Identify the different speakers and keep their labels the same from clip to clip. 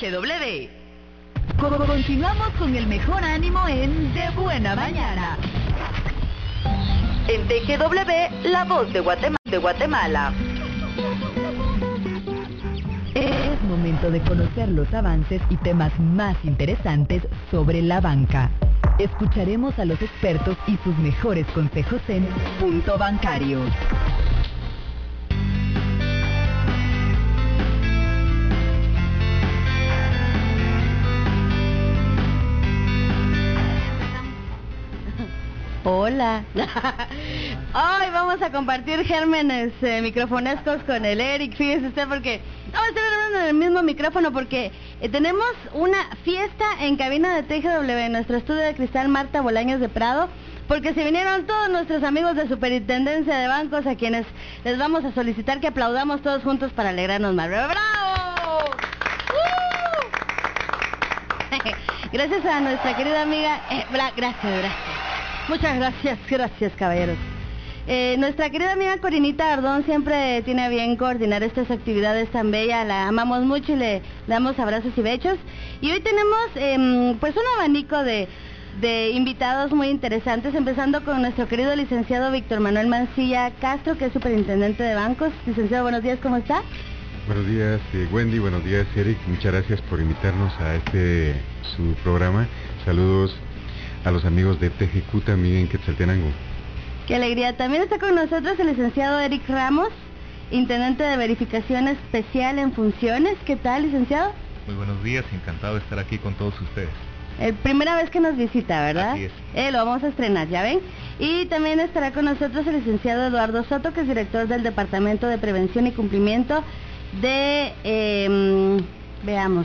Speaker 1: TGW. Continuamos con el mejor ánimo en De Buena Mañana. En TGW, la voz de Guatemala. Es momento de conocer los avances y temas más interesantes sobre la banca. Escucharemos a los expertos y sus mejores consejos en Punto Bancario.
Speaker 2: Hola. Hoy vamos a compartir gérmenes microfonescos con el Eric. Fíjese usted porque vamos a estar hablando en el mismo micrófono porque tenemos una fiesta en cabina de TGW en nuestro estudio de cristal Marta Bolaños de Prado, porque se vinieron todos nuestros amigos de Superintendencia de Bancos a quienes les vamos a solicitar que aplaudamos todos juntos para alegrarnos más. ¡Bravo! Gracias a nuestra querida amiga. Gracias. Muchas gracias caballeros. Nuestra querida amiga Corinita Ardón siempre tiene a bien coordinar estas actividades tan bellas, la amamos mucho y le damos abrazos y besos. Y hoy tenemos pues un abanico de invitados muy interesantes, empezando con nuestro querido licenciado Víctor Manuel Mancilla Castro, que es superintendente de bancos. Licenciado, buenos días, ¿cómo está?
Speaker 3: Buenos días, Wendy, buenos días, Eric, muchas gracias por invitarnos a su programa. Saludos a los amigos de TGQ también en Quetzaltenango.
Speaker 2: Qué alegría. También está con nosotros el licenciado Eric Ramos, intendente de verificación especial en funciones. ¿Qué tal, licenciado?
Speaker 4: Muy buenos días, encantado de estar aquí con todos ustedes.
Speaker 2: Primera vez que nos visita, ¿verdad?
Speaker 4: Así es.
Speaker 2: Lo vamos a estrenar, ¿ya ven? Y también estará con nosotros el licenciado Eduardo Soto, que es director del Departamento de Prevención y Cumplimiento de, veamos,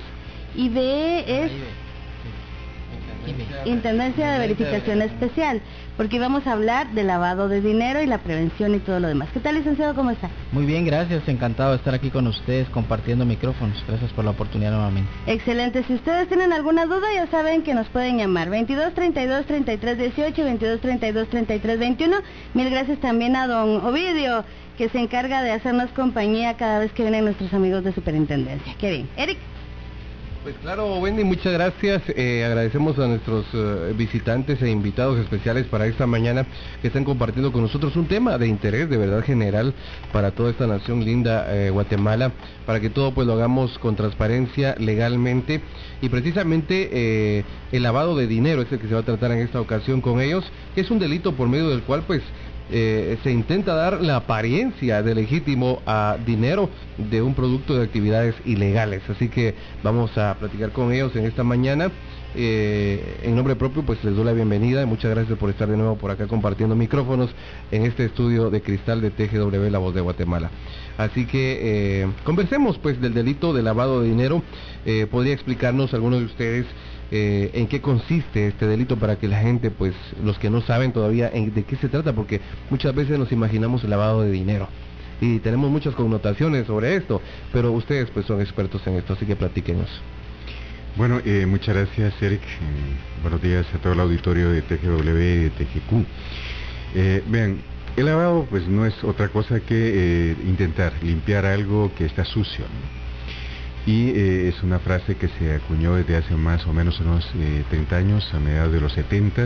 Speaker 2: Intendencia de Verificación Especial, porque íbamos a hablar de lavado de dinero y la prevención y todo lo demás. ¿Qué tal, licenciado? ¿Cómo está?
Speaker 5: Muy bien, gracias. Encantado de estar aquí con ustedes compartiendo micrófonos. Gracias por la oportunidad nuevamente.
Speaker 2: Excelente. Si ustedes tienen alguna duda, ya saben que nos pueden llamar 22 32 33 18, 22 32 33 21. Mil gracias también a don Ovidio, que se encarga de hacernos compañía cada vez que vienen nuestros amigos de Superintendencia. Qué bien. Eric.
Speaker 6: Pues claro, Wendy, muchas gracias. Agradecemos a nuestros visitantes e invitados especiales para esta mañana que están compartiendo con nosotros un tema de interés de verdad general para toda esta nación linda, Guatemala, para que todo pues lo hagamos con transparencia, legalmente, y precisamente el lavado de dinero es el que se va a tratar en esta ocasión con ellos, que es un delito por medio del cual pues se intenta dar la apariencia de legítimo a dinero de un producto de actividades ilegales. Así que vamos a platicar con ellos en esta mañana. En nombre propio pues les doy la bienvenida y muchas gracias por estar de nuevo por acá compartiendo micrófonos en este estudio de cristal de TGW, la voz de Guatemala. Así que conversemos pues del delito de lavado de dinero. ¿Podría explicarnos algunos de ustedes en qué consiste este delito para que la gente, pues los que no saben todavía de qué se trata? Porque muchas veces nos imaginamos el lavado de dinero y tenemos muchas connotaciones sobre esto, pero ustedes pues son expertos en esto, así que platíquenos.
Speaker 3: Bueno, muchas gracias, Eric. Buenos días a todo el auditorio de TGW y de TGQ. Vean, el lavado pues no es otra cosa que intentar limpiar algo que está sucio, ¿no? Y es una frase que se acuñó desde hace más o menos unos 30 años, a mediados de los 70.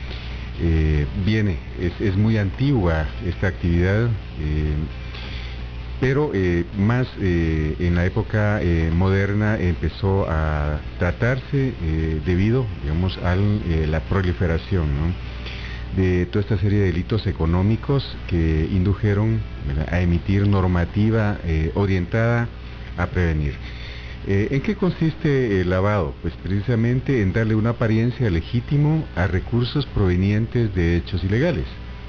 Speaker 3: Es muy antigua esta actividad, pero más en la época moderna empezó a tratarse debido, digamos, a la proliferación, ¿no?, de toda esta serie de delitos económicos que indujeron, ¿verdad?, a emitir normativa orientada a prevenir. ¿En qué consiste el lavado? Pues precisamente en darle una apariencia legítimo a recursos provenientes de hechos ilegales.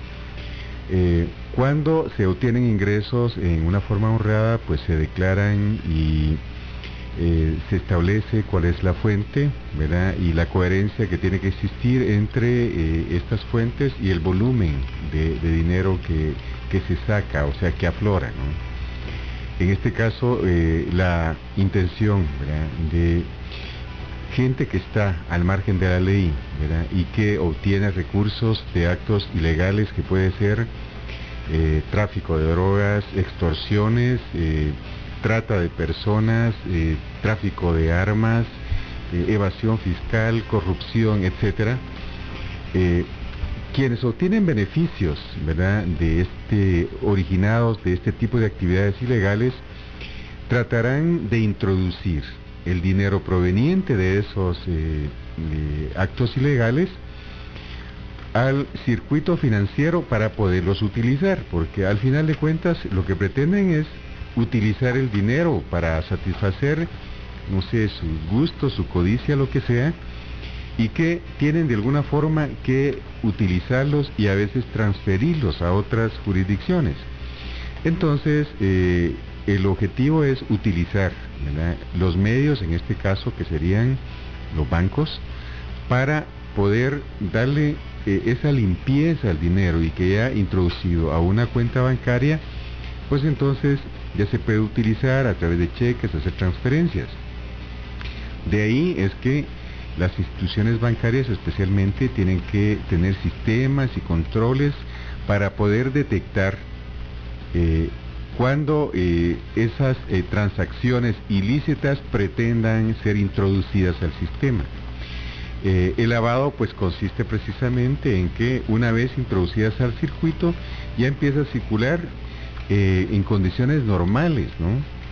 Speaker 3: Cuando se obtienen ingresos en una forma honrada, pues se declaran y se establece cuál es la fuente, ¿verdad?, y la coherencia que tiene que existir entre estas fuentes y el volumen de dinero que se saca, o sea, que aflora, ¿no? En este caso, la intención, ¿verdad?, de gente que está al margen de la ley, ¿verdad?, y que obtiene recursos de actos ilegales, que puede ser tráfico de drogas, extorsiones, trata de personas, tráfico de armas, evasión fiscal, corrupción, etcétera. Quienes obtienen beneficios, ¿verdad?, originados de este tipo de actividades ilegales, tratarán de introducir el dinero proveniente de esos actos ilegales al circuito financiero para poderlos utilizar, porque al final de cuentas lo que pretenden es utilizar el dinero para satisfacer, no sé, sus gustos, su codicia, lo que sea, y que tienen de alguna forma que utilizarlos y a veces transferirlos a otras jurisdicciones. Entonces, el objetivo es utilizar, ¿verdad?, los medios, en este caso que serían los bancos, para poder darle esa limpieza al dinero, y que ya introducido a una cuenta bancaria, pues entonces ya se puede utilizar a través de cheques, hacer transferencias. De ahí es que las instituciones bancarias especialmente tienen que tener sistemas y controles para poder detectar cuando esas transacciones ilícitas pretendan ser introducidas al sistema. El lavado pues consiste precisamente en que una vez introducidas al circuito ya empieza a circular en condiciones normales, ¿no?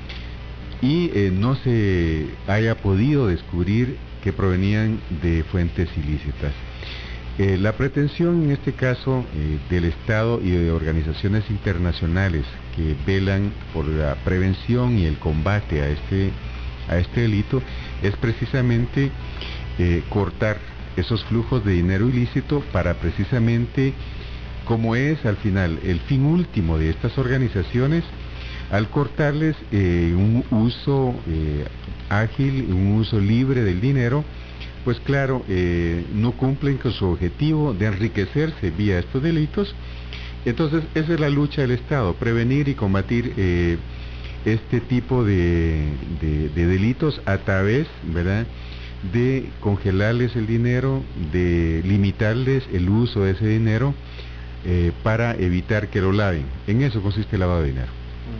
Speaker 3: Y no se haya podido descubrir que provenían de fuentes ilícitas. La pretensión en este caso del Estado y de organizaciones internacionales que velan por la prevención y el combate a este delito es precisamente cortar esos flujos de dinero ilícito, para precisamente, como es al final el fin último de estas organizaciones, al cortarles un uso ágil, un uso libre del dinero, pues claro, no cumplen con su objetivo de enriquecerse vía estos delitos. Entonces esa es la lucha del Estado, prevenir y combatir este tipo de delitos a través, ¿verdad?, de congelarles el dinero, de limitarles el uso de ese dinero para evitar que lo laven. En eso consiste el lavado de dinero.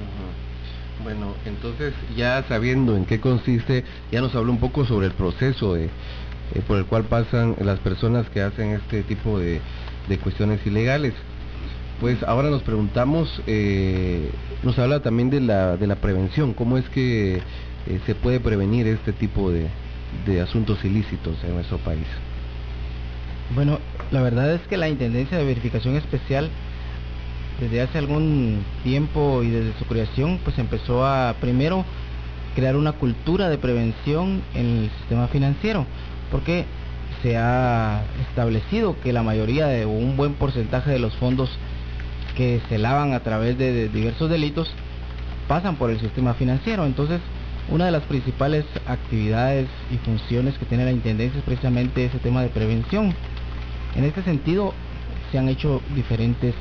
Speaker 6: Bueno, entonces ya sabiendo en qué consiste, ya nos habló un poco sobre el proceso por el cual pasan las personas que hacen este tipo de cuestiones ilegales. Pues ahora nos preguntamos, nos habla también de la prevención, cómo es que se puede prevenir este tipo de asuntos ilícitos en nuestro país.
Speaker 5: Bueno, la verdad es que la Intendencia de Verificación Especial, desde hace algún tiempo y desde su creación, pues empezó a primero crear una cultura de prevención en el sistema financiero, porque se ha establecido que la mayoría o un buen porcentaje de los fondos que se lavan a través de diversos delitos pasan por el sistema financiero. Entonces, una de las principales actividades y funciones que tiene la Intendencia es precisamente ese tema de prevención. En este sentido, se han hecho diferentes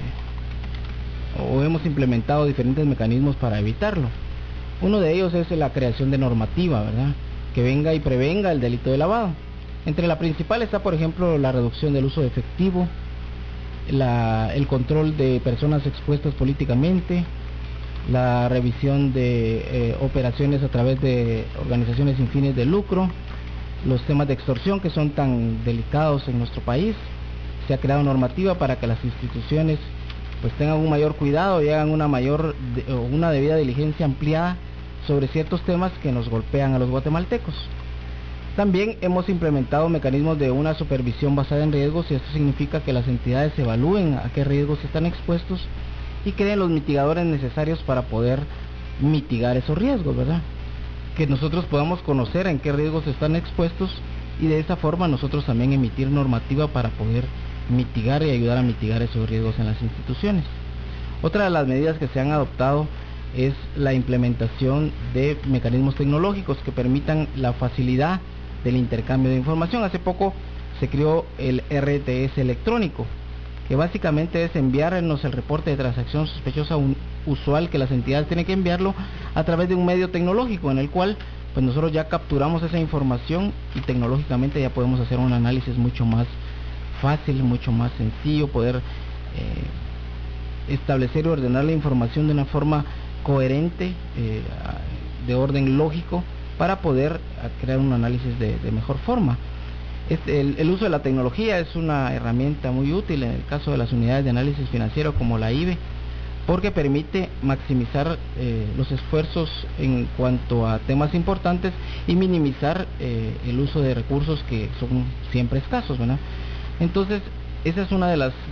Speaker 5: o hemos implementado diferentes mecanismos para evitarlo. Uno de ellos es la creación de normativa, ¿verdad?, que venga y prevenga el delito de lavado. Entre la principal está, por ejemplo, la reducción del uso de efectivo, el control de personas expuestas políticamente, la revisión de operaciones a través de organizaciones sin fines de lucro, los temas de extorsión que son tan delicados en nuestro país. Se ha creado normativa para que las instituciones pues tengan un mayor cuidado y hagan una debida diligencia ampliada sobre ciertos temas que nos golpean a los guatemaltecos. También hemos implementado mecanismos de una supervisión basada en riesgos, y esto significa que las entidades evalúen a qué riesgos están expuestos y creen los mitigadores necesarios para poder mitigar esos riesgos, ¿verdad? Que nosotros podamos conocer en qué riesgos están expuestos, y de esa forma nosotros también emitir normativa para poder mitigar y ayudar a mitigar esos riesgos en las instituciones. Otra de las medidas que se han adoptado es la implementación de mecanismos tecnológicos que permitan la facilidad del intercambio de información. Hace poco se creó el RTS electrónico, que básicamente es enviarnos el reporte de transacción sospechosa usual, que las entidades tienen que enviarlo a través de un medio tecnológico en el cual pues nosotros ya capturamos esa información y tecnológicamente ya podemos hacer un análisis mucho más fácil, mucho más sencillo, poder establecer y ordenar la información de una forma coherente, de orden lógico, para poder crear un análisis de mejor forma. El uso de la tecnología es una herramienta muy útil en el caso de las unidades de análisis financiero como la IBE, porque permite maximizar los esfuerzos en cuanto a temas importantes y minimizar el uso de recursos que son siempre escasos, ¿verdad? Entonces, esa es una de las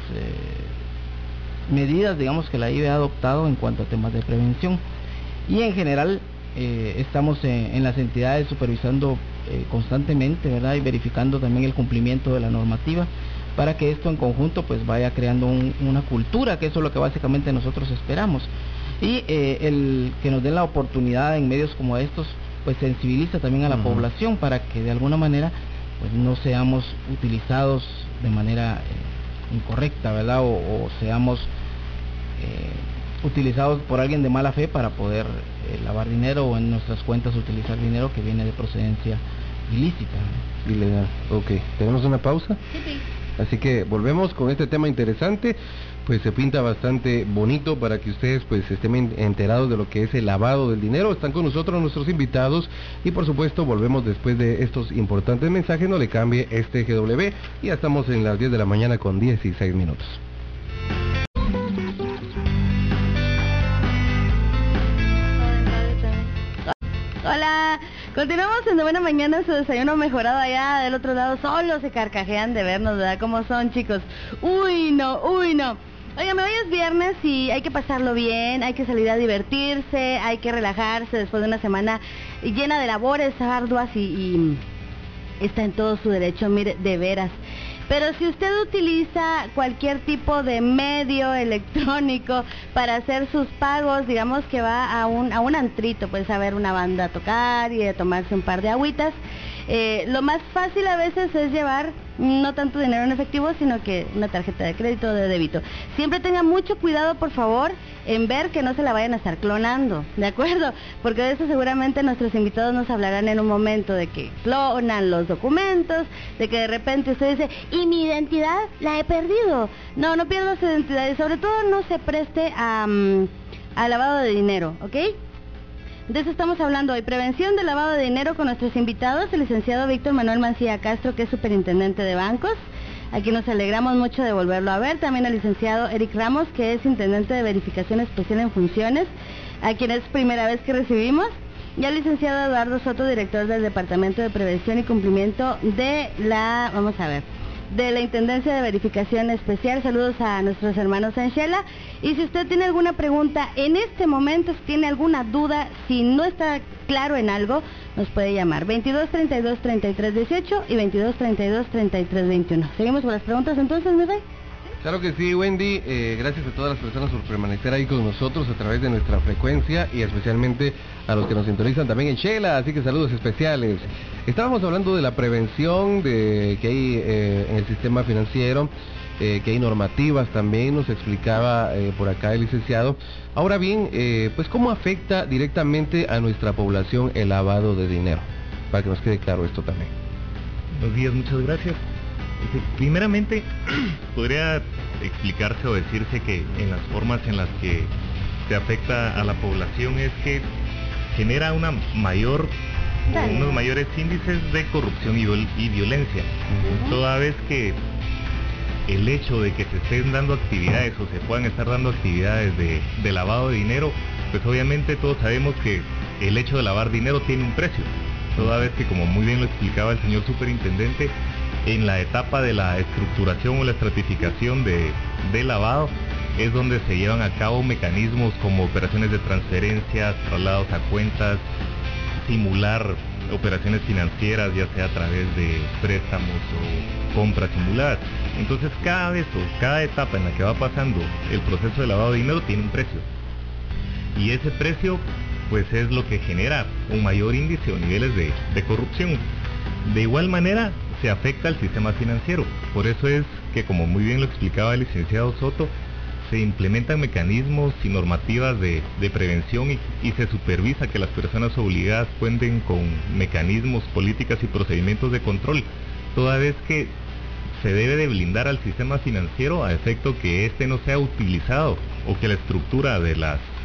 Speaker 5: medidas, digamos, que la IBE ha adoptado en cuanto a temas de prevención. Y en general estamos en las entidades supervisando constantemente, ¿verdad? Y verificando también el cumplimiento de la normativa, para que esto en conjunto pues vaya creando una cultura, que eso es lo que básicamente nosotros esperamos. Y el que nos den la oportunidad en medios como estos, pues sensibiliza también a la población, para que de alguna manera pues no seamos utilizados de manera incorrecta, ¿verdad? O seamos utilizados por alguien de mala fe para poder lavar dinero, o en nuestras cuentas utilizar dinero que viene de procedencia ilícita, ¿no?
Speaker 6: Ilegal. Ok, ¿tenemos una pausa?
Speaker 2: Sí.
Speaker 6: Así que volvemos con este tema interesante, pues se pinta bastante bonito para que ustedes pues estén enterados de lo que es el lavado del dinero. Están con nosotros nuestros invitados y por supuesto volvemos después de estos importantes mensajes. No le cambie este GW, y ya estamos en las 10 de la mañana con 16 minutos.
Speaker 2: Hola, continuamos en De Buena Mañana, su desayuno mejorado. Allá del otro lado solo se carcajean de vernos, ¿verdad? ¿Cómo son, chicos? Uy, no. Oigan, hoy es viernes y hay que pasarlo bien, hay que salir a divertirse, hay que relajarse después de una semana llena de labores arduas y está en todo su derecho, mire, de veras. Pero si usted utiliza cualquier tipo de medio electrónico para hacer sus pagos, digamos que va a un antrito, pues a ver una banda a tocar y a tomarse un par de agüitas, lo más fácil a veces es llevar no tanto dinero en efectivo, sino que una tarjeta de crédito o de débito. Siempre tenga mucho cuidado, por favor, en ver que no se la vayan a estar clonando, ¿de acuerdo? Porque de eso seguramente nuestros invitados nos hablarán en un momento, de que clonan los documentos, de que de repente usted dice, ¿y mi identidad? La he perdido. No pierda su identidad, y sobre todo no se preste a lavado de dinero, ¿ok? De eso estamos hablando hoy, prevención del lavado de dinero, con nuestros invitados, el licenciado Víctor Manuel Mancilla Castro, que es superintendente de bancos, aquí nos alegramos mucho de volverlo a ver. También el licenciado Eric Ramos, que es intendente de verificación especial en funciones, a quien es primera vez que recibimos, y al licenciado Eduardo Soto, director del Departamento de Prevención y Cumplimiento de de la Intendencia de Verificación Especial. Saludos a nuestros hermanos en Shela. Y si usted tiene alguna pregunta en este momento, si tiene alguna duda, si no está claro en algo, nos puede llamar 22 32 33 18 y 22 32 33 21. ¿Seguimos con las preguntas entonces, mi rey?
Speaker 6: Claro que sí, Wendy. Gracias a todas las personas por permanecer ahí con nosotros a través de nuestra frecuencia, y especialmente a los que nos sintonizan también en Shela, así que saludos especiales. Estábamos hablando de la prevención que hay en el sistema financiero, que hay normativas también, nos explicaba por acá el licenciado. Ahora bien, pues ¿cómo afecta directamente a nuestra población el lavado de dinero? Para que nos quede claro esto también.
Speaker 4: Buenos días, muchas gracias. Primeramente, podría explicarse o decirse que en las formas en las que se afecta a la población es que genera unos mayores índices de corrupción y violencia, toda vez que el hecho de que se estén dando actividades o se puedan estar dando actividades de lavado de dinero, pues obviamente todos sabemos que el hecho de lavar dinero tiene un precio, toda vez que, como muy bien lo explicaba el señor superintendente, en la etapa de la estructuración o la estratificación de lavado es donde se llevan a cabo mecanismos como operaciones de transferencias, traslados a cuentas, simular operaciones financieras, ya sea a través de préstamos o compras simuladas. Entonces cada etapa en la que va pasando el proceso de lavado de dinero tiene un precio, y ese precio pues es lo que genera un mayor índice o niveles de corrupción. De igual manera se afecta al sistema financiero, por eso es que, como muy bien lo explicaba el licenciado Soto, se implementan mecanismos y normativas de prevención y se supervisa que las personas obligadas cuenten con mecanismos, políticas y procedimientos de control, toda vez que se debe de blindar al sistema financiero a efecto que éste no sea utilizado, o que la estructura de las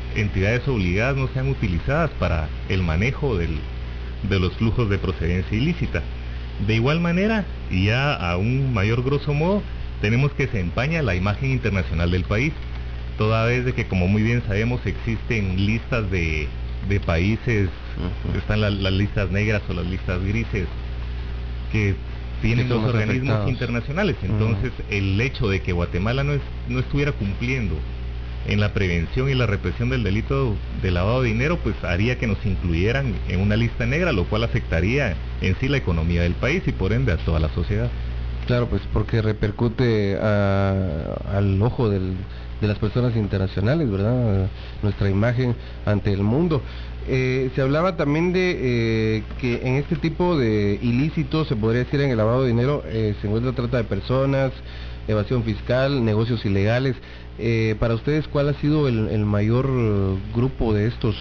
Speaker 4: entidades obligadas no sean utilizadas para el manejo de los flujos de procedencia ilícita. De igual manera, y ya a un mayor grosso modo, tenemos que se empaña la imagen internacional del país, toda vez de que, como muy bien sabemos, existen listas de países, están las listas negras o las listas grises, que tienen los organismos afectados internacionales. Entonces, el hecho de que Guatemala no estuviera cumpliendo en la prevención y la represión del delito de lavado de dinero, pues haría que nos incluyeran en una lista negra, lo cual afectaría en sí la economía del país y por ende a toda la sociedad.
Speaker 6: Claro, pues porque repercute al ojo de las personas internacionales, ¿verdad? Nuestra imagen ante el mundo. Se hablaba también de que en este tipo de ilícitos, se podría decir en el lavado de dinero, se encuentra trata de personas, evasión fiscal, negocios ilegales. Para ustedes, ¿cuál ha sido el mayor grupo de estos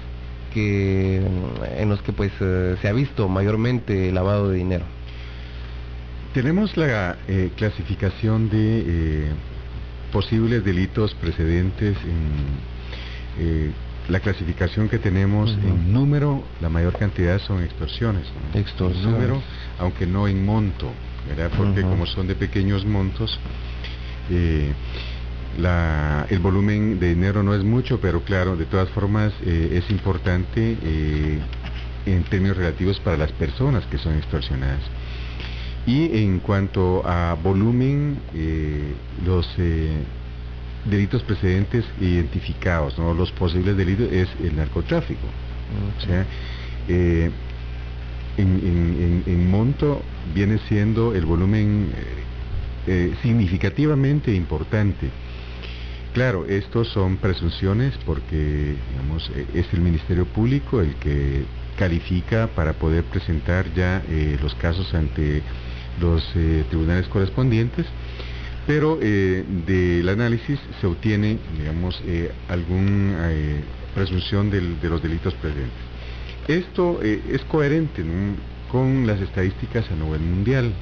Speaker 6: en los que pues se ha visto mayormente lavado de dinero?
Speaker 3: Tenemos la clasificación de posibles delitos precedentes la clasificación que tenemos en número, la mayor cantidad son extorsiones, ¿no?
Speaker 6: Extorsiones.
Speaker 3: En número, aunque no en monto, ¿verdad? Porque como son de pequeños montos, el volumen de dinero no es mucho, pero claro, de todas formas es importante en términos relativos para las personas que son extorsionadas. Y en cuanto a volumen, los delitos precedentes identificados, ¿no? Los posibles delitos es el narcotráfico. O sea, en monto viene siendo el volumen significativamente importante. Claro, estos son presunciones porque, digamos, es el Ministerio Público el que califica para poder presentar ya los casos ante los tribunales correspondientes, pero del análisis se obtiene, digamos, alguna presunción de los delitos presentes. Esto es coherente, ¿no?, con las estadísticas a nivel mundial.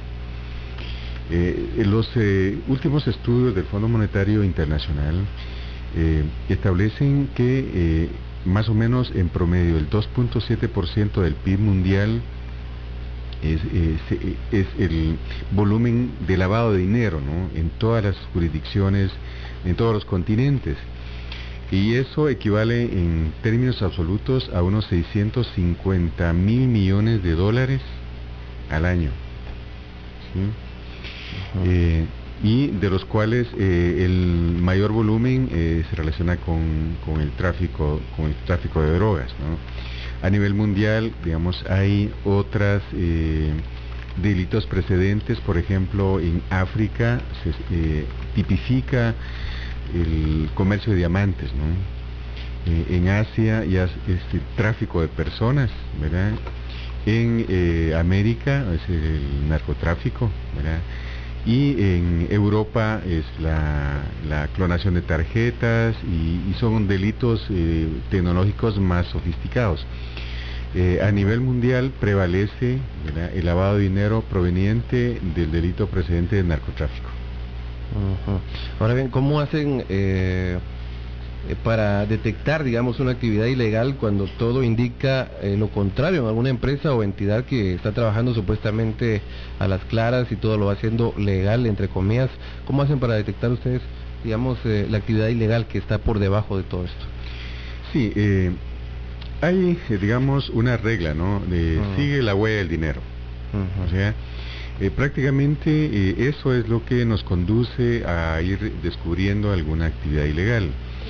Speaker 3: Los últimos estudios del Fondo Monetario Internacional establecen que más o menos en promedio el 2.7% del PIB mundial es el volumen de lavado de dinero, ¿no?, en todas las jurisdicciones, en todos los continentes, y eso equivale en términos absolutos a unos 650 mil millones de dólares al año, ¿sí? Y de los cuales el mayor volumen se relaciona con el tráfico de drogas, ¿no? A nivel mundial, digamos, hay otras delitos precedentes. Por ejemplo, en África se tipifica el comercio de diamantes, ¿no? En Asia ya es tráfico de personas, ¿verdad? En América es el narcotráfico, ¿verdad? Y en Europa es la clonación de tarjetas y son delitos tecnológicos más sofisticados. A nivel mundial prevalece, ¿verdad?, el lavado de dinero proveniente del delito precedente del narcotráfico.
Speaker 6: Ahora bien, ¿cómo hacen para detectar, digamos, una actividad ilegal cuando todo indica lo contrario en alguna empresa o entidad que está trabajando supuestamente a las claras y todo lo va haciendo legal, entre comillas? ¿Cómo hacen para detectar ustedes, digamos, la actividad ilegal que está por debajo de todo esto?
Speaker 3: Sí, hay, digamos, una regla, ¿no?, de sigue la huella del dinero. O sea, prácticamente eso es lo que nos conduce a ir descubriendo alguna actividad ilegal.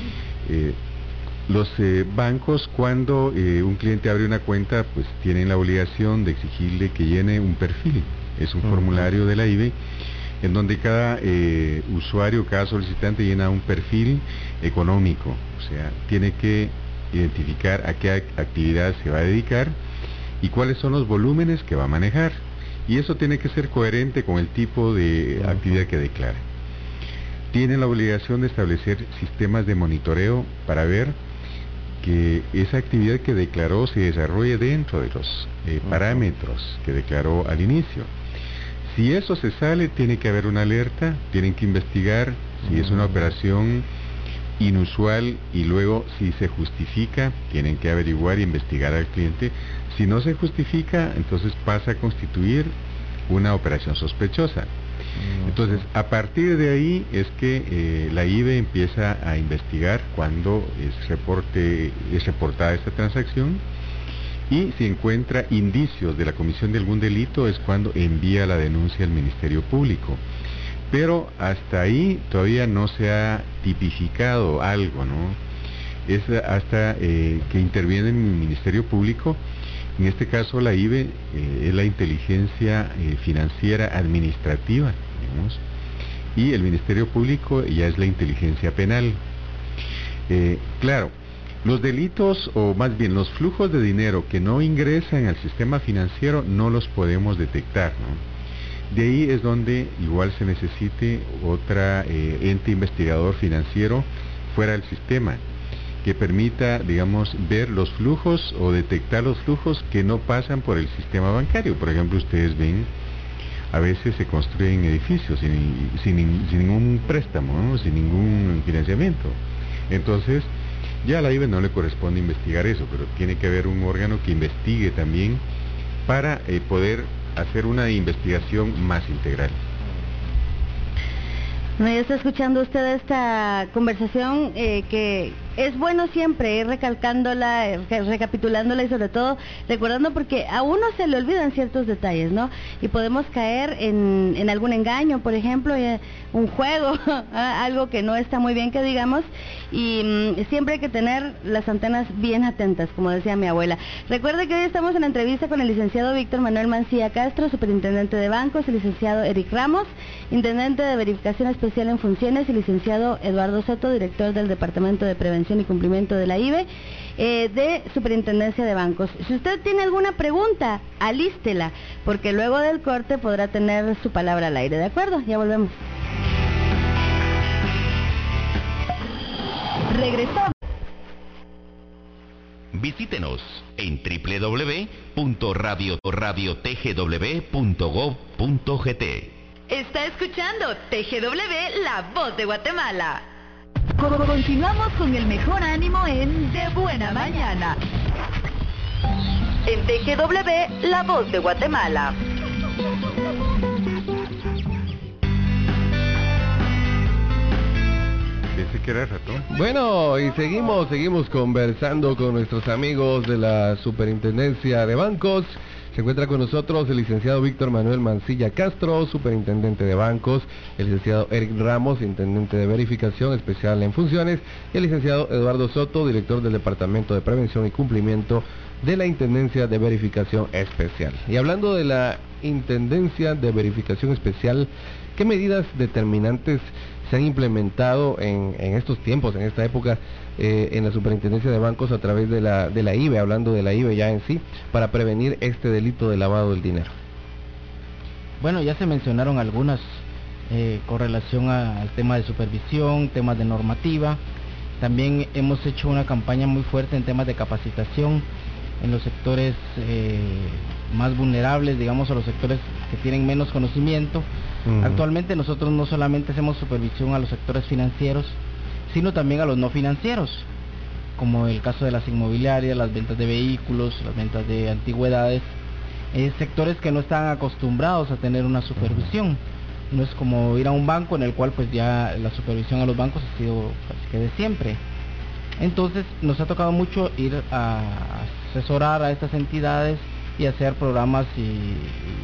Speaker 3: Los bancos, cuando un cliente abre una cuenta, pues tienen la obligación de exigirle que llene un perfil. Es un formulario de la IBE en donde cada usuario, cada solicitante llena un perfil económico. O sea, tiene que identificar a qué actividad se va a dedicar y cuáles son los volúmenes que va a manejar. Y eso tiene que ser coherente con el tipo de actividad que declara. Tienen la obligación de establecer sistemas de monitoreo para ver que esa actividad que declaró se desarrolle dentro de los parámetros que declaró al inicio. Si eso se sale, tiene que haber una alerta, tienen que investigar si es una operación inusual, y luego si se justifica, tienen que averiguar e investigar al cliente. Si no se justifica, entonces pasa a constituir una operación sospechosa. Entonces, a partir de ahí es que la IVE empieza a investigar cuando es reportada esta transacción, y si encuentra indicios de la comisión de algún delito es cuando envía la denuncia al Ministerio Público. Pero hasta ahí todavía no se ha tipificado algo, ¿no? Es hasta que interviene el Ministerio Público. En este caso la IVE es la inteligencia financiera administrativa, digamos, y el Ministerio Público ya es la inteligencia penal. Claro, los delitos, o más bien los flujos de dinero que no ingresan al sistema financiero, no los podemos detectar, ¿no? De ahí es donde igual se necesite otra ente investigador financiero fuera del sistema, que permita, digamos, ver los flujos o detectar los flujos que no pasan por el sistema bancario. Por ejemplo, ustedes ven, a veces se construyen edificios sin ningún préstamo, ¿no? Sin ningún financiamiento. Entonces, ya a la IVE no le corresponde investigar eso, pero tiene que haber un órgano que investigue también para poder hacer una investigación más integral.
Speaker 2: Ya está escuchando usted esta conversación que es bueno siempre ir recalcándola, recapitulándola y sobre todo recordando, porque a uno se le olvidan ciertos detalles, ¿no? Y podemos caer en algún engaño, por ejemplo, un juego, algo que no está muy bien que digamos, y siempre hay que tener las antenas bien atentas, como decía mi abuela. Recuerde que hoy estamos en la entrevista con el licenciado Víctor Manuel Mancilla Castro, superintendente de bancos, el licenciado Eric Ramos, intendente de verificación especial en funciones, y licenciado Eduardo Soto, director del Departamento de Prevención y Cumplimiento de la IVE, de Superintendencia de Bancos. Si usted tiene alguna pregunta, alístela, porque luego del corte podrá tener su palabra al aire, ¿de acuerdo? Ya volvemos.
Speaker 1: Regresamos.
Speaker 7: Visítenos en www.radiotgw.gov.gt.
Speaker 1: Está escuchando TGW, La Voz de Guatemala. Continuamos con el mejor ánimo en De Buena Mañana. En TGW, La Voz de Guatemala.
Speaker 3: Pensé que era ratón.
Speaker 6: Bueno, y seguimos conversando con nuestros amigos de la Superintendencia de Bancos. Se encuentra con nosotros el licenciado Víctor Manuel Mancilla Castro, superintendente de bancos, el licenciado Eric Ramos, intendente de verificación especial en funciones, y el licenciado Eduardo Soto, director del Departamento de Prevención y Cumplimiento de la Intendencia de Verificación Especial. Y hablando de la Intendencia de Verificación Especial, ¿qué medidas determinantes se han implementado en estos tiempos, en esta época, en la Superintendencia de Bancos a través de la IVE, hablando de la IVE ya en sí, para prevenir este delito de lavado del dinero?
Speaker 5: Bueno, ya se mencionaron algunas con relación al tema de supervisión, temas de normativa. También hemos hecho una campaña muy fuerte en temas de capacitación en los sectores más vulnerables, digamos, a los sectores que tienen menos conocimiento. Actualmente nosotros no solamente hacemos supervisión a los sectores financieros, sino también a los no financieros, como el caso de las inmobiliarias, las ventas de vehículos, las ventas de antigüedades, sectores que no están acostumbrados a tener una supervisión. No es como ir a un banco en el cual pues ya la supervisión a los bancos ha sido casi que de siempre. Entonces nos ha tocado mucho ir a asesorar a estas entidades y hacer programas y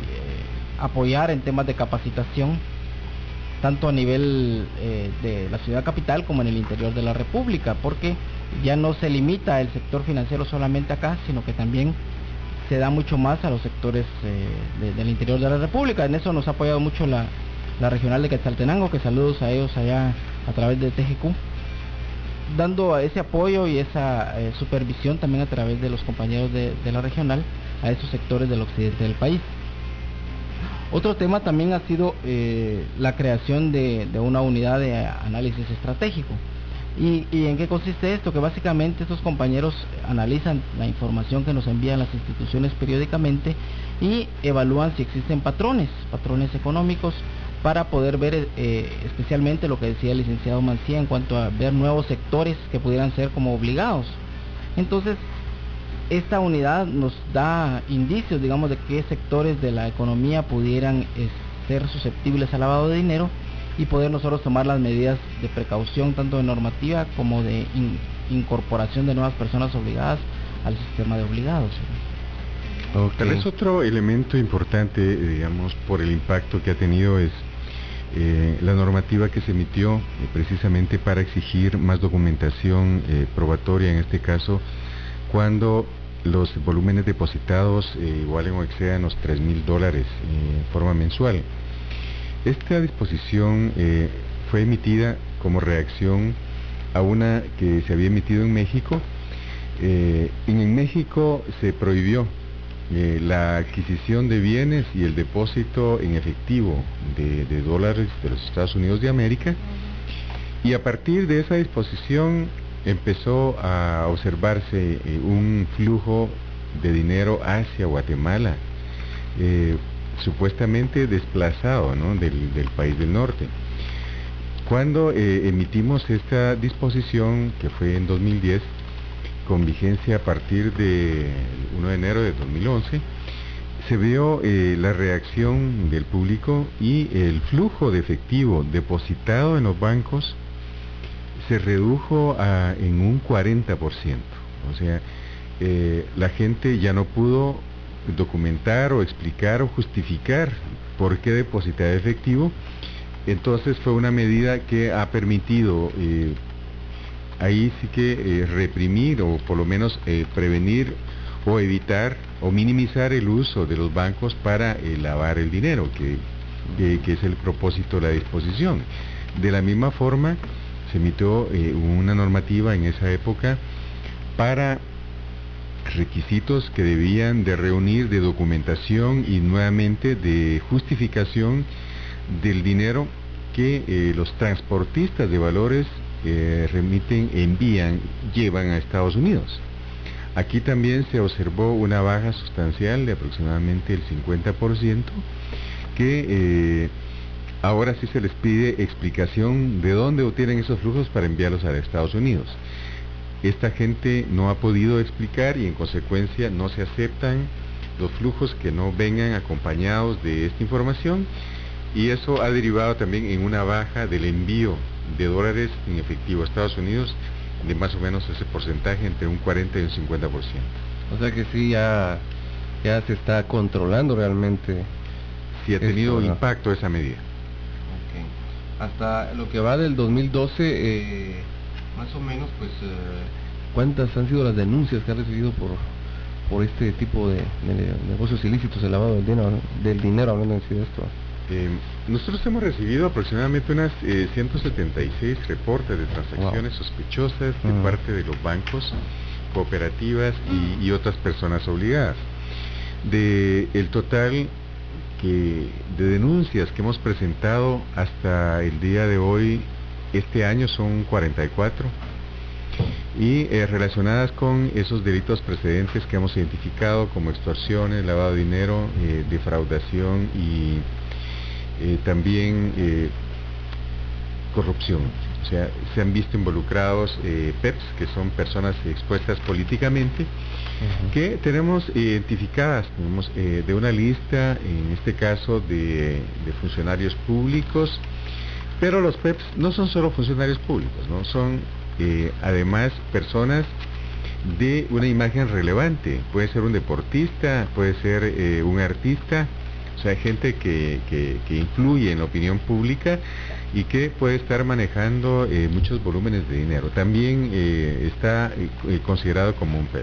Speaker 5: apoyar en temas de capacitación, tanto a nivel de la ciudad capital como en el interior de la República, porque ya no se limita el sector financiero solamente acá, sino que también se da mucho más a los sectores del interior de la República. En eso nos ha apoyado mucho la regional de Quetzaltenango, que saludos a ellos allá a través de TGQ, dando ese apoyo y esa supervisión también a través de los compañeros de la regional a esos sectores del occidente del país. Otro tema también ha sido la creación de una unidad de análisis estratégico. ¿Y en qué consiste esto? Que básicamente estos compañeros analizan la información que nos envían las instituciones periódicamente y evalúan si existen patrones económicos para poder ver especialmente lo que decía el licenciado Mancía en cuanto a ver nuevos sectores que pudieran ser como obligados. Entonces, esta unidad nos da indicios, digamos, de qué sectores de la economía pudieran ser susceptibles al lavado de dinero y poder nosotros tomar las medidas de precaución, tanto de normativa como de incorporación de nuevas personas obligadas al sistema de obligados.
Speaker 3: Okay. Tal vez otro elemento importante, digamos, por el impacto que ha tenido es la normativa que se emitió precisamente para exigir más documentación probatoria, en este caso, cuando los volúmenes depositados igualen o excedan los $3,000 en forma mensual. Esta disposición fue emitida como reacción a una que se había emitido en México. En México se prohibió la adquisición de bienes y el depósito en efectivo de dólares de los Estados Unidos de América, y a partir de esa disposición empezó a observarse un flujo de dinero hacia Guatemala, supuestamente desplazado, ¿no?, del país del norte. Cuando emitimos esta disposición, que fue en 2010, con vigencia a partir de 1 de enero de 2011, se vio la reacción del público y el flujo de efectivo depositado en los bancos se redujo en un 40%. O sea, la gente ya no pudo documentar o explicar o justificar por qué depositar efectivo. Entonces fue una medida que ha permitido ahí sí que reprimir o por lo menos prevenir o evitar o minimizar el uso de los bancos para lavar el dinero, que es el propósito de la disposición. De la misma forma, se emitió una normativa en esa época para requisitos que debían de reunir de documentación y nuevamente de justificación del dinero que los transportistas de valores llevan a Estados Unidos. Aquí también se observó una baja sustancial de aproximadamente el 50%, que ahora sí se les pide explicación de dónde obtienen esos flujos para enviarlos a Estados Unidos. Esta gente no ha podido explicar y en consecuencia no se aceptan los flujos que no vengan acompañados de esta información, y eso ha derivado también en una baja del envío de dólares en efectivo a Estados Unidos de más o menos ese porcentaje, entre un 40 y un 50%.
Speaker 6: O sea que sí, ya se está controlando realmente.
Speaker 3: Sí ha tenido impacto esa medida.
Speaker 6: Okay. Hasta lo que va del 2012, más o menos, pues, ¿cuántas han sido las denuncias que ha recibido por este tipo de negocios ilícitos, el lavado del dinero, hablando de esto?
Speaker 3: Nosotros hemos recibido aproximadamente unas 176 reportes de transacciones sospechosas de parte de los bancos, cooperativas y otras personas obligadas. El total de denuncias que hemos presentado hasta el día de hoy, este año, son 44, y relacionadas con esos delitos precedentes que hemos identificado como extorsiones, lavado de dinero, defraudación y también corrupción. O sea, se han visto involucrados PEPs, que son personas expuestas políticamente, que tenemos identificadas, tenemos de una lista, en este caso de funcionarios públicos, pero los PEPs no son solo funcionarios públicos, ¿no? Son además personas de una imagen relevante. Puede ser un deportista, puede ser un artista. O sea, gente que influye en la opinión pública y que puede estar manejando muchos volúmenes de dinero. También está considerado como un PEP.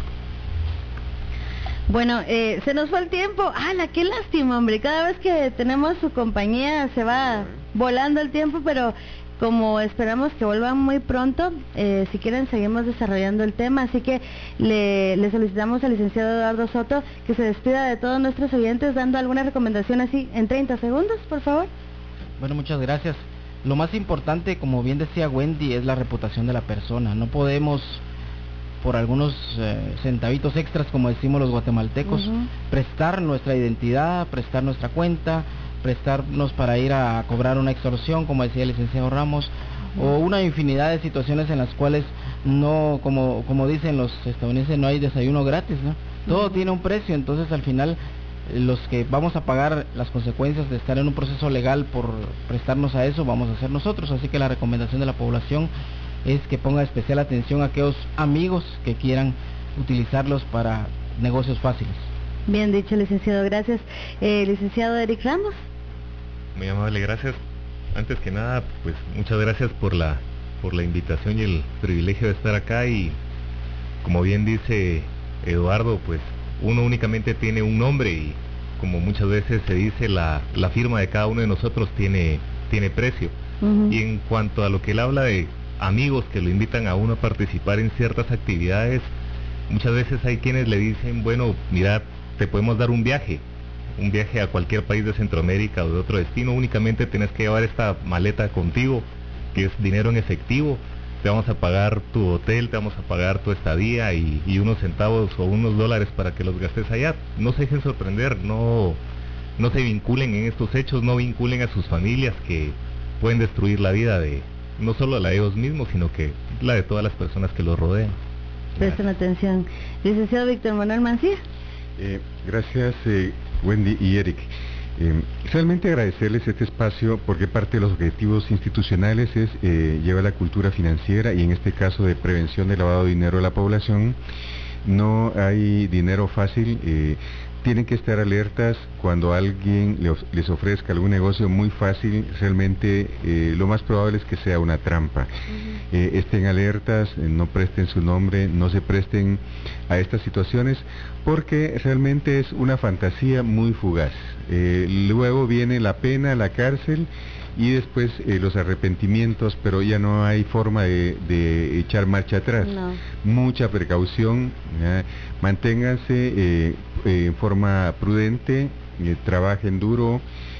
Speaker 2: Bueno, se nos fue el tiempo. ¡Hala, qué lástima, hombre! Cada vez que tenemos su compañía se va volando el tiempo, pero como esperamos que vuelvan muy pronto, si quieren seguimos desarrollando el tema, así que le solicitamos al licenciado Eduardo Soto que se despida de todos nuestros oyentes dando alguna recomendación así en 30 segundos, por favor.
Speaker 5: Bueno, muchas gracias. Lo más importante, como bien decía Wendy, es la reputación de la persona. No podemos, por algunos centavitos extras, como decimos los guatemaltecos, prestar nuestra identidad, prestar nuestra cuenta, prestarnos para ir a cobrar una extorsión, como decía el licenciado Ramos, o una infinidad de situaciones en las cuales no, como dicen los estadounidenses, no hay desayuno gratis, ¿no? Todo tiene un precio, entonces al final los que vamos a pagar las consecuencias de estar en un proceso legal por prestarnos a eso vamos a ser nosotros, así que la recomendación de la población es que ponga especial atención a aquellos amigos que quieran utilizarlos para negocios fáciles.
Speaker 2: Bien dicho, licenciado, gracias. Licenciado Eric Ramos.
Speaker 4: Muy amable, gracias. Antes que nada, pues muchas gracias por la invitación y el privilegio de estar acá, y como bien dice Eduardo, pues uno únicamente tiene un nombre, y como muchas veces se dice, la firma de cada uno de nosotros tiene precio. Y en cuanto a lo que él habla de amigos que lo invitan a uno a participar en ciertas actividades, muchas veces hay quienes le dicen, bueno, mira, te podemos dar un viaje a cualquier país de Centroamérica o de otro destino, únicamente tienes que llevar esta maleta contigo, que es dinero en efectivo, te vamos a pagar tu hotel, te vamos a pagar tu estadía y unos centavos o unos dólares para que los gastes allá. No se dejen sorprender, no se vinculen en estos hechos, no vinculen a sus familias, que pueden destruir la vida de no solo la de ellos mismos, sino que la de todas las personas que los rodean.
Speaker 2: Presten atención. Licenciado Víctor Manuel Mancía.
Speaker 3: Gracias, Wendy y Eric. Realmente agradecerles este espacio, porque parte de los objetivos institucionales es llevar la cultura financiera, y en este caso de prevención del lavado de dinero a la población. No hay dinero fácil, tienen que estar alertas cuando alguien les ofrezca algún negocio muy fácil. Realmente lo más probable es que sea una trampa. Estén alertas, no presten su nombre, no se presten a estas situaciones, porque realmente es una fantasía muy fugaz. Luego viene la pena, la cárcel, y después los arrepentimientos, pero ya no hay forma de echar marcha atrás.
Speaker 2: No.
Speaker 3: Mucha precaución, manténganse en forma prudente, trabajen duro,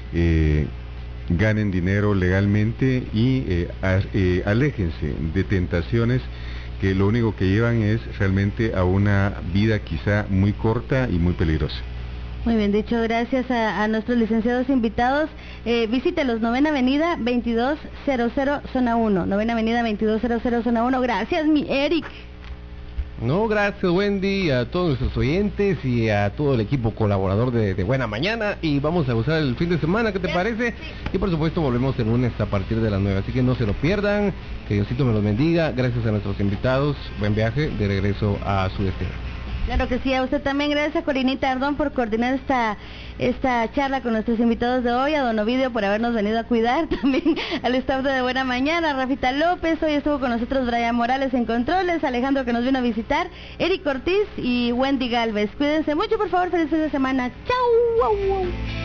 Speaker 3: ganen dinero legalmente, y aléjense de tentaciones que lo único que llevan es realmente a una vida quizá muy corta y muy peligrosa.
Speaker 2: Muy bien dicho, gracias a nuestros licenciados invitados. Visítelos, 9ª Avenida 2200 Zona 1, 9ª Avenida 2200 Zona 1. Gracias, mi Eric.
Speaker 6: No, gracias, Wendy, a todos nuestros oyentes y a todo el equipo colaborador de Buena Mañana, y vamos a gozar el fin de semana, ¿qué te parece? Sí. Y por supuesto volvemos el lunes a partir de las 9, así que no se lo pierdan, que Diosito me los bendiga. Gracias a nuestros invitados, buen viaje de regreso a su destino.
Speaker 2: Claro que sí, a usted también. Gracias a Corinita Ardón por coordinar esta charla con nuestros invitados de hoy, a Don Ovidio por habernos venido a cuidar, también al staff de Buena Mañana, a Rafita López, hoy estuvo con nosotros Brian Morales en controles, Alejandro que nos vino a visitar, Eric Ortiz y Wendy Galvez. Cuídense mucho, por favor, feliz fin de semana. ¡Chau! ¡Wow, wow!